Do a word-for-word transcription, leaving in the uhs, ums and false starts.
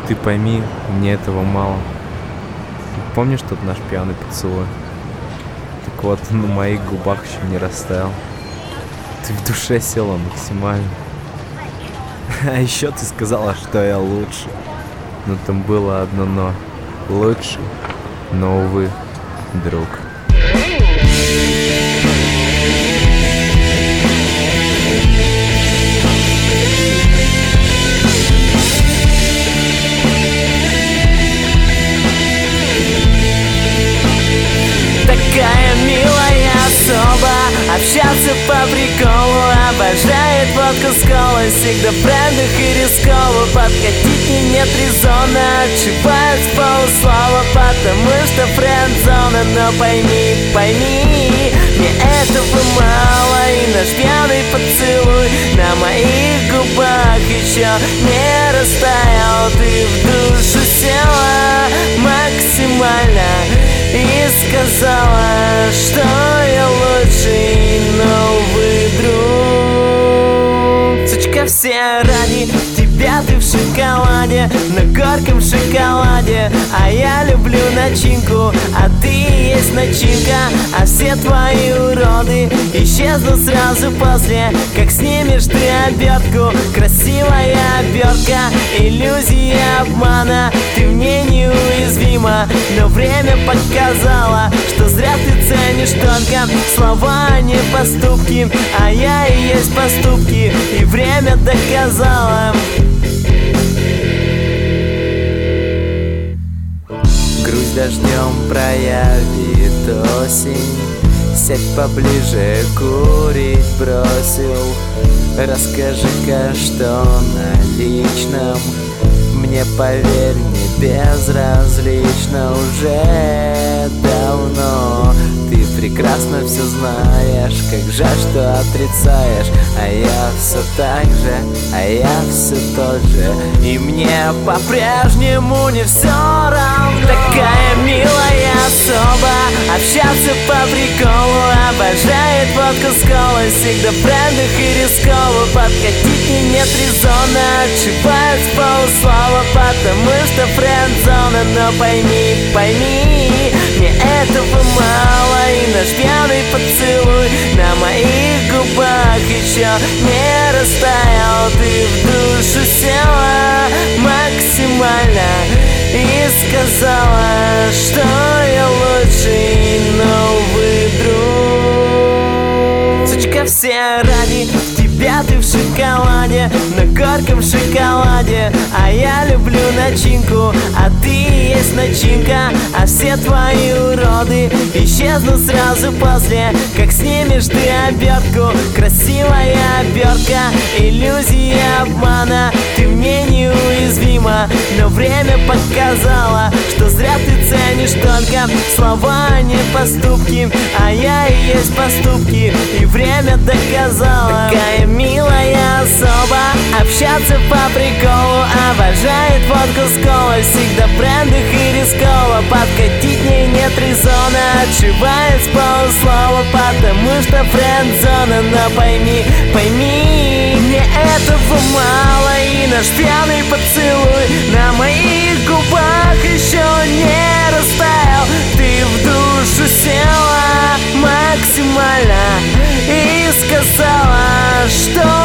Ты пойми, мне этого мало. Помнишь тот наш пьяный поцелуй? Так вот, на моих губах еще не растаял. Ты в душе села максимально. А еще ты сказала, что я лучше. Но там было одно но. Лучший, но, увы, друг. Такая милая особа, общаться по приколу, обожает водку с колой, всегда в брендах и рисково. Подкатить мне нет резона, отшибает с полуслова, потому что френд-зона. Но пойми, пойми, мне этого мало, и наш пьяный поцелуй на моих губах еще не растаял. Ты в душу села максимально и сказала, что я лучший новый друг. Сучка, все ради тебя ты в шоколаде, на горьком шоколаде. А я люблю начинку, а ты есть начинка. А все твои уроды исчезнут сразу после, как снимешь ты обертку. Красивая обертка, иллюзия обмана. Ты мне неуязвима, но время показало, что зря ты ценишь только слова, а не поступки. А я и есть поступки, и время доказало. Грусть дождем проявит осень. Сядь поближе, курить бросил. Расскажи-ка, что на личном. Мне, поверь, не безразлично уже давно. Ты прекрасно все знаешь, как жаль, что отрицаешь. А я все так же, а я все тот же, и мне по-прежнему не все равно. Такая милая особа, общаться по приколу, обожает водку с колой, всегда в брендах и рисково. Подкатить мне нет резона, отшибает с полуслова, потому что френд-зона. Но пойми, пойми, мне этого мало, и наш пьяный поцелуй на моих губах еще не растаял. Ты в душу села максимально и сказала, что я лучший новый друг. Сучка, все ради тебя ты в шоколаде, на горьком шоколаде. А я люблю начинку, а ты есть начинка. А все твои уроды исчезнут сразу после, как снимешь ты обертку. Красивая обертка, иллюзия обмана. Ты мне неуязвима, но время показало, что зря ты ценишь только слова, а не поступки. А я и есть поступки, и время доказало. Такая милая особа, общаться по приколу, обожает водку с колой, всегда в брендах и рисково. Подкатить мне нет резона, отшибает с полуслова, потому что френд-зона. Но пойми, пойми, мне этого мало, и наш пьяный поцелуй на моих губах еще не растаял. Ты в душу села максимально и сказала, что